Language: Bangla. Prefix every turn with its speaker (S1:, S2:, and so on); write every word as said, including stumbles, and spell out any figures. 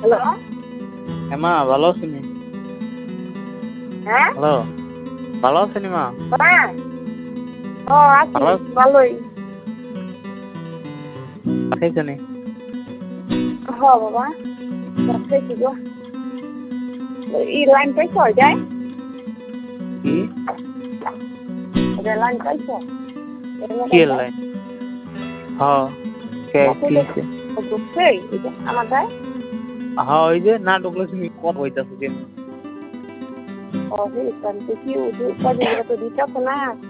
S1: হ্যালো
S2: হ্যাঁ মা ভালো আছেনি?
S1: হ্যাঁ
S2: হ্যালো ভালো আছেনি মা?
S1: হ্যাঁ ও আছি
S2: ভালো আছেন?
S1: ভালোই
S2: খাইছনি?
S1: হ বাবা খাইছি গো ই লাইন পাইছ যায়
S2: কি?
S1: লাইন পাইছ
S2: কি লাইন? হ্যাঁ কে কি হইছে?
S1: ঢুকছে আমার গায়ে
S2: হ্যাঁ ওই যে না ঢুকলে তুমি কথা কইতাছো কেন?
S1: ও হেই কান্তি কি উঠু কদিন তো দিতাছ না